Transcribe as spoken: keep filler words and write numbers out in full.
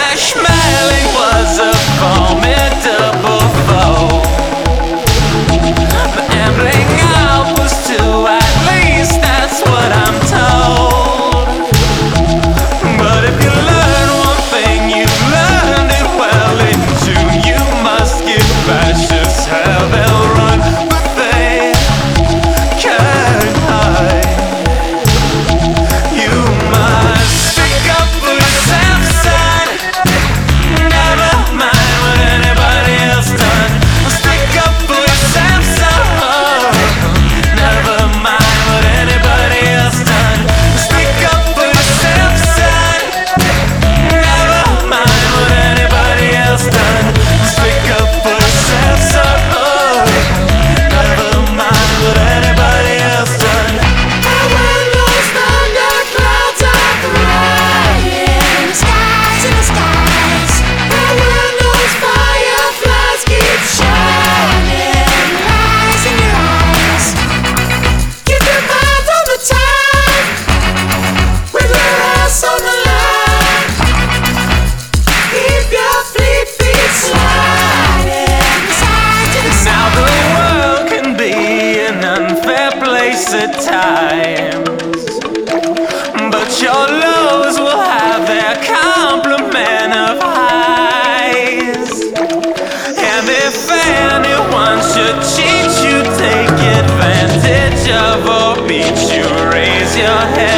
Blackmailing was a formidable foe. But ambling out was too, at least that's what I'm told. But if you learn one thing, you've learned it well. In June you must give fascists hell. They'll run, but they can't hide. You must stick up for yourself, son. Never mind what anybody else done. Stick up for yourself, son. Never mind what anybody else done. Stick up for yourself, son. Never mind what anybody else done. Stick up for yourself, son. Never mind what anybody else done. When those thunder clouds are crying, skies in the skies. And when those fireflies keep shining, lies in your eyes. Keep your mind on the time, with your ass on the line. Keep your fleet feet sliding, side to the Now side. the world can be an unfair place at times, but your lows will have their complement of highs. And if anyone should cheat you, take advantage of or beat you, raise your head.